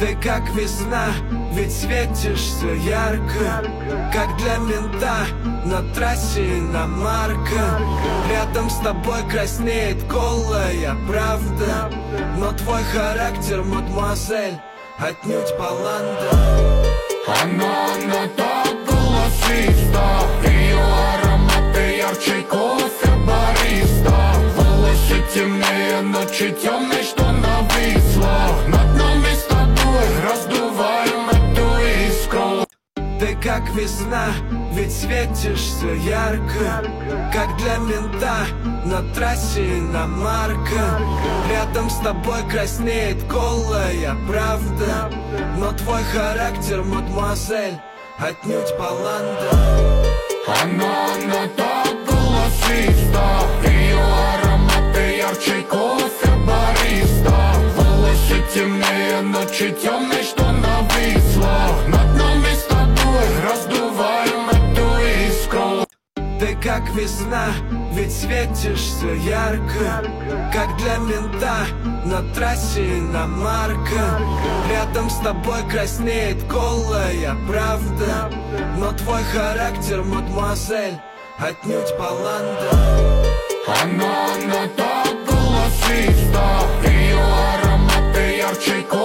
Ты как весна, ведь светишься ярко, как для мента на трассе иномарка. Рядом с тобой краснеет голая правда, но твой характер, мадемуазель, отнюдь баланда. Она так голосиста, ее ароматы ярче кофе бариста. Волосы темнее ночи темной, что нависла над нами с тобой, раздуваем эту искру. Ты как весна, ведь светишься ярко, как для мента на трассе иномарка. Рядом с тобой краснеет голая правда, но твой характер, мадемуазель, отнюдь баланда. Она так голосиста, ее ароматы ярче кофе бариста. Волосы темнее ночи темной, что нависла над нами с тобой, раздуваем эту искру. Ты как весна, ведь светишься ярко, как для мента на трассе иномарка. Рядом с тобой краснеет голая правда, но твой характер, мадемуазель, отнюдь баланда. Она так голосиста, ее ароматы ярче кофе